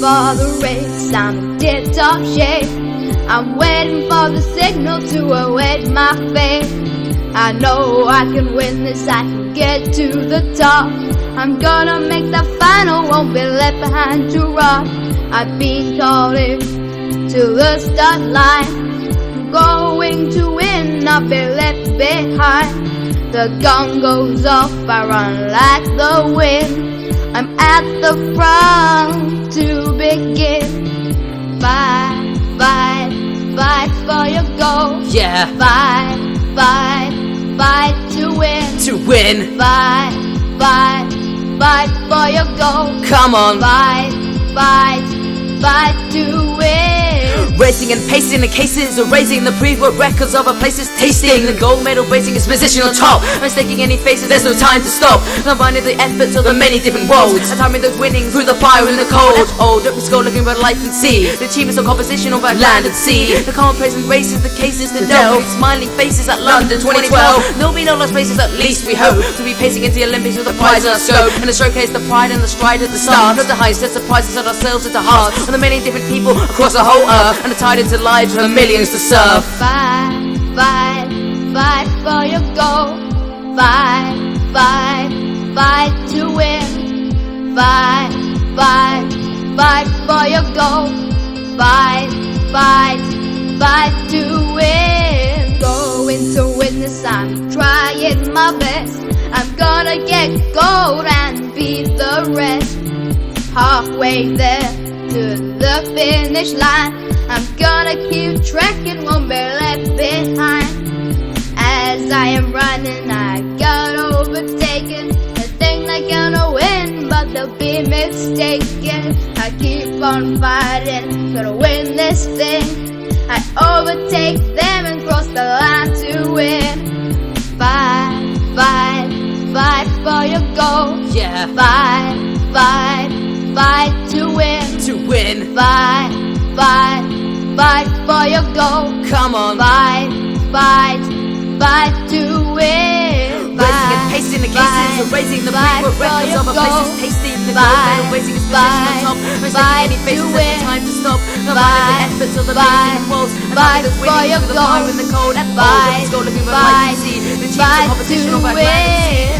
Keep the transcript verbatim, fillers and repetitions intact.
for the race, I'm in tip-top shape. I'm waiting for the signal to await my fate. I know I can win this, I can get to the top. I'm gonna make the final, won't be left behind to rot. I've been called in to the start line. I'm going to win, not be left behind. The gun goes off, I run like the wind. I'm at the front to begin. Fight, fight, fight for your goal. Yeah. Fight, fight, fight to win. To win. Fight, fight, fight for your goal. Come on. Fight, fight, fight to win. Racing and pacing the cases, erasing the pre-world records of our places, tasting the gold medal, raising his position on top. Mistaking any faces, there's no time to stop. Combining the efforts of the many different worlds, and timing those winnings through the fire and the cold. Oh, don't risk go looking for life and sea. The achievements of composition over land and sea. The common praise and races, the cases to delve. Smiling faces at London twenty twelve. There'll be no lost places, at least we hope, to be pacing into the Olympics with the prize in our scope. And to showcase the pride and the stride at the start. Not the highest, set surprises at ourselves at the heart. And the many different people across the whole earth. And the tide into lives for the millions to serve. Fight, fight, fight for your goal. Fight, fight, fight to win. Fight, fight, fight for your goal. Fight, fight, fight to win. Going to win this, I'm trying my best. I'm gonna get gold and beat the rest. Halfway there to the finish line, I'm gonna keep trekking, won't be left behind. As I am running, I got overtaken. They think they're gonna win, but they'll be mistaken. I keep on fighting, gonna win this thing. I overtake them and cross the line to win. Fight, fight, fight for your goal. Yeah. Fight, fight, fight to win. To win. Fight, fight, fight for your goal. Come on. Fight, fight, fight to win. Racing and pacing the cases, erasing the pre-world records of our places, tasting the gold medal, raising his position on top. Mistaking any faces, there's no time to stop. Combining the efforts of the many different worlds, and timing those winnings through the fire and the cold. And all that is goal looking for life and sea. The achievements of competition over land and sea.